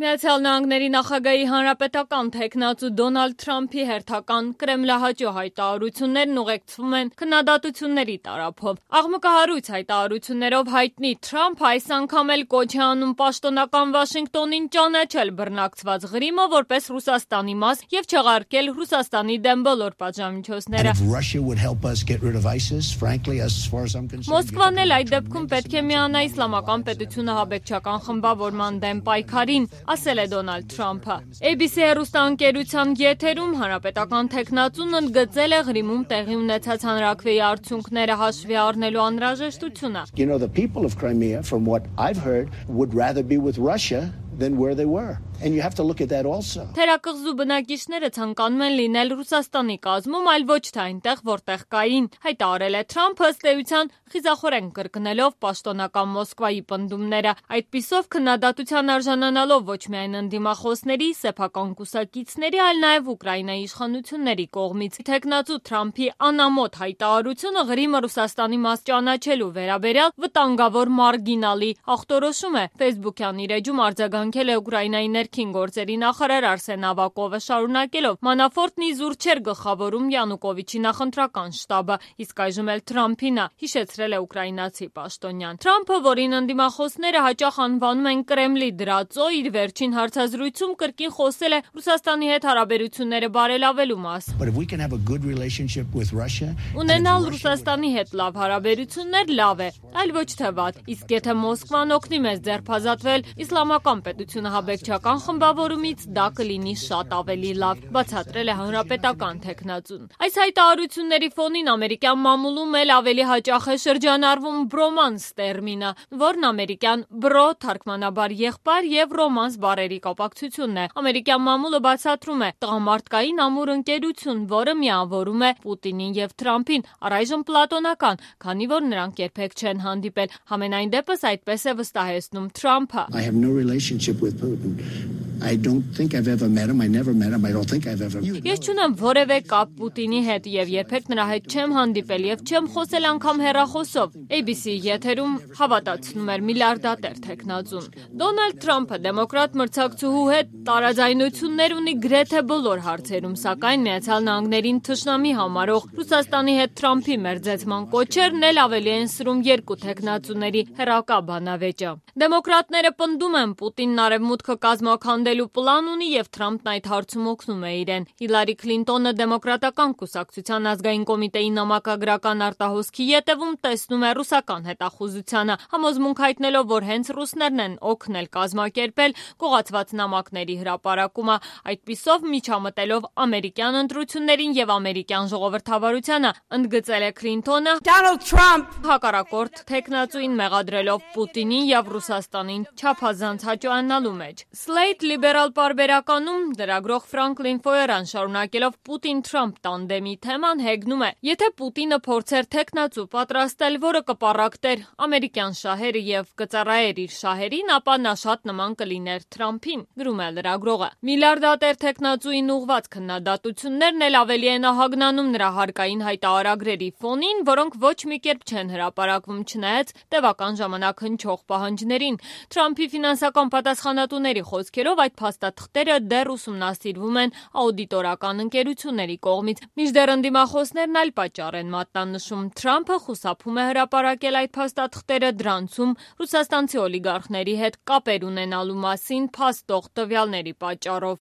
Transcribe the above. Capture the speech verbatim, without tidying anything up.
Միացյալ Նահանգների նախագահի հանրապետական թեկնածու Դոնալդ Թրամփի հերթական կրեմլահաճո հայտարարություններն ուղեկցվում են քննադատությունների տարափով։ Աղմկահարույց հայտարարություններով հայտնի Թրամփը այս անգամ էլ կոչ է անում պաշտոնական Վաշինգտոնին ճանաչել բռնակցված Ղրիմը որպես Ռուսաստանի մաս եւ չեղարկել Ռուսաստանի դեմ բոլոր պատժամիջոցները։ Մոսկվան էլ այդ դեպքում պետք է միանա իսլամական պետությունը հաբեկչական խմբավորման դեմ պայքարին, ասել է Դոնալդ Թրամփը։ A B C հեռուստաընկերության եթերում հանրապետական թեկնածուն ընդգծել է Ղրիմում տեղի ունեցած հանրաքվեի արդյունքները հաշվի առնելու անհրաժեշտությունը։ You know, the people of Crimea, from what I've heard, would rather be with Russia than where they were. And you have to look at that also. Թերակղզու բնակիչները ցանկանում են լինել Ռուսաստանի կազմում, այլ ոչ թե այնտեղ, որտեղ կային, հայտարարել է Թրամփը ըստ էության խիզախորեն կրկնելով պաշտոնական Մոսկվայի պնդումները։ Այդպիսով քննադատության արժանանալով ոչ միայն ընդդիմախոսների, սեփական կուսակիցների, այլ նաև Ուկրաինայի իշխանությունների կողմից։ Թեկնածու Թրամփի անամոթ հայտարարությունը Ղրիմը Ռուսաստանի մաս ճանաչելու վերաբերյալ վտանգավոր մարգինալի ախտորոշում է։ Facebook-յան իր էջում արձագանքել է Ուկրաինայի ներքին գործերի նախարար Արսեն Ավակովը, շարունակելով. Մանաֆորտն իզուր չէր գլխավորում Յանուկովիչի նախընտրական շտաբը, իսկ այժմ էլ Թրամփին է, հիշեցրել է ուկրաինացի պաշտոնյան։ Թրամփը, որին ընդդիմախոսները հաճախ անվանում են Կրեմլի դրածո, իր վերջին հարցազրույցում կրկին խոսել է Ռուսաստանի հետ հարաբերությունները բարելավելու մասին։ Ունենալ Ռուսաստանի հետ լավ հարաբերություններ լավ է, այլ ոչ թե վատ, իսկ եթե Մոսկվան օգնի մեզ ձերբազատվել իսլամական պետությունը հաբեկչական խմբավորումից, դա կլինի շատ ավելի լավ, բացատրել է հանրապետական թեկնածուն։ Այս հայտարարությունների ֆոնին ամերիկյան մամուլում էլ ավելի հաճախ է շրջանառվում բրոմանս տերմինը, որն ամերիկյան բրո թարգմանաբար եղբայր եւ ռոմանս բառերի կապակցությունն է։ Ամերիկյան մամուլը բացատրում է տղամարդկային ամուր ընկերություն, որը միավորում է Պուտինին եւ Թրամփին, առայժմ պլատոնական, քանի որ նրանք երբեք չեն հանդիպել։ Համենայն դեպս այդպես է վստահեցնում Թրամփը։ I have no relationship with Putin. I don't think I've ever met him. I never met him. I don't think I've ever. Ես չունեմ որևէ կապ Պուտինի հետ եւ երբեք նրա հետ չեմ հանդիպել եւ չեմ խոսել անգամ հեռախոսով։ A B C եթերում հավատացնում էր միլիարդատեր թեկնածուն։ Դոնալդ Թրամփը դեմոկրատ մրցակցուհու հետ տարաձայնություններ ունի գրեթե բոլոր հարցերում, սակայն Միացյալ Նահանգներին թշնամի համարող Ռուսաստանի հետ Թրամփի մերձեցման կոչերն էլ ավելի են սրում երկու թեկնածուների հերակա բանավեճը։ Դեմոկրատները պնդում են Պուտինն արևմուտքը կազմաքանդելու պլան ունի եւ Թրամփն այդ հարցում օգնում է իրեն։ Հիլարի Քլինտոնը դեմոկրատական կուսակցության ազգային կոմիտեի նամակագրական արտահոսքի ետևում տեսնում է ռուսական հետախուզությանը, համոզմունք հայտնելով, որ հենց ռուսներն են օգնել կազմակերպել կողացված նամակների հրապարակումը, այդպիսով միջամտելով ամերիկյան ընտրություններին եւ ամերիկյան ժողովրդավարությանը, ընդգծել է Քլինտոնը հակառակորդ թեկնածուին մեղադրելով Պուտինին եւ Ռուսաստանին չափազանց հաճոյանալու մեջ։ Slate լիբերալ պարբերականում լրագրող Ֆրանկլին Ֆոյերան շարունակելով Պուտին-Թրամփ տանդեմի թեման հեգնում է. եթե Պուտինը փորձեր թեկնածու պատրաստել, որը կպառակտեր ամերիկյան շահերը եւ կծառայեր իր շահերին, ապա նա շատ նման կլիներ Թրամփին, գրում է լրագրողը։ Միլիարդատեր թեկնածուին ուղղված քննադատություններն էլ ավելի են ահագնանում նրա հարկային հայտարարագրերի ֆոնին, որոնք ոչ մի կերպ չեն հրապարակվում, չնայած տևական ժամանակ հնչող պահանջներին։ Թրամփի ֆինանսական պատասխանատուների խոսքերով այդ փաստաթղթերը դեռ ուսումնասիրվում են աուդիտորական ընկերությունների կողմից։ Մինչդեռ ընդդիմախոսներն այլ պատճառ են մատնանշում։ Թրամփը խուսափում է հրապարակել այդ փաստաթղթերը դրանցում ռուսաստանցի օլիգարխների հետ կապեր ունենալու մասին փաստող տվյալների պատճառով։